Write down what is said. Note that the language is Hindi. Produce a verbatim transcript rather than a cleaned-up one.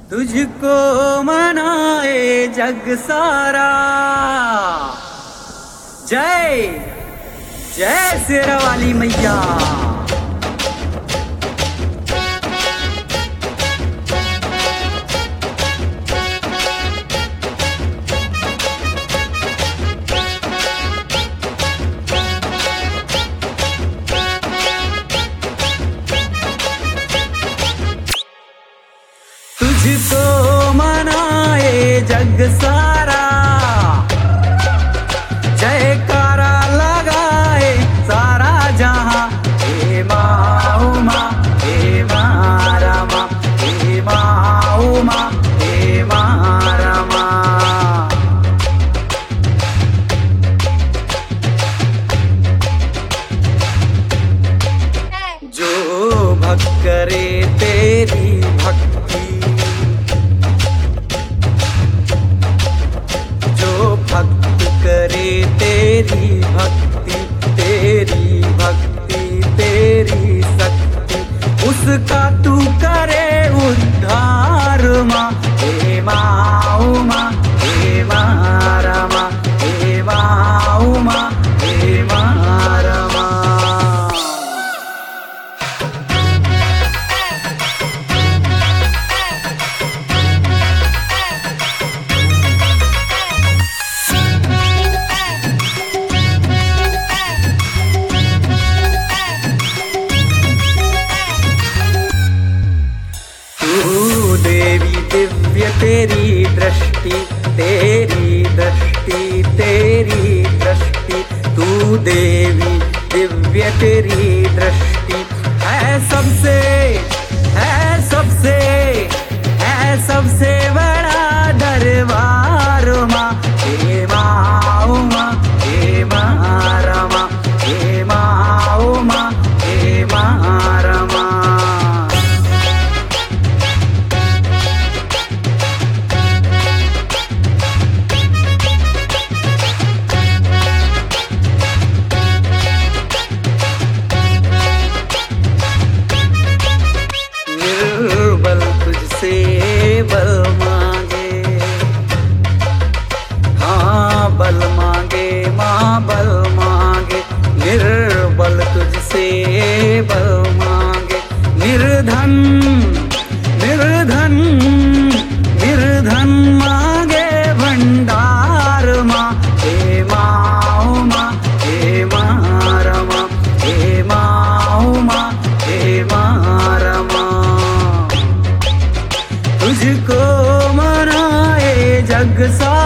तुझको मनाए जग सारा। जय जय शेरावाली मैया। तुझको मनाए जग सारा, जयकारा लगाए सारा जहां। हे माँ उमा, हे माँ रमा, हे माँ उमा, हे माँ रमा। जो भक्त करे तेरी भक्ति, भक्त करे तेरी भक्ति, तेरी भक्ति तेरी शक्ति, उसका तू करे उद्धार माँ। हे माँ उमा, हे माँ रमा, हे माँ उमा, हे माँ रमा। देवी दिव्य तेरी दृष्टि, तेरी दृष्टि तेरी दृष्टि, तू देवी दिव्य तेरी दृष्टि है सबसे, है सबसे, है सबसे बड़ा दरबार माँ। हे माँ उमा, हे माँ रमा, हे माँ उमा, हे माँ रमा। निर्बल तुझसे बल मांगे, हाँ बल मांगे माँ बल मांगे। निर्बल तुझसे बल मांगे, निर्धन निर्धन निर्धन मांगे भंडार माँ। हे माँ उमा, हे माँ रमा, हे माँ उमा, हे माँ रमा। तुझको मनाए जग सारा,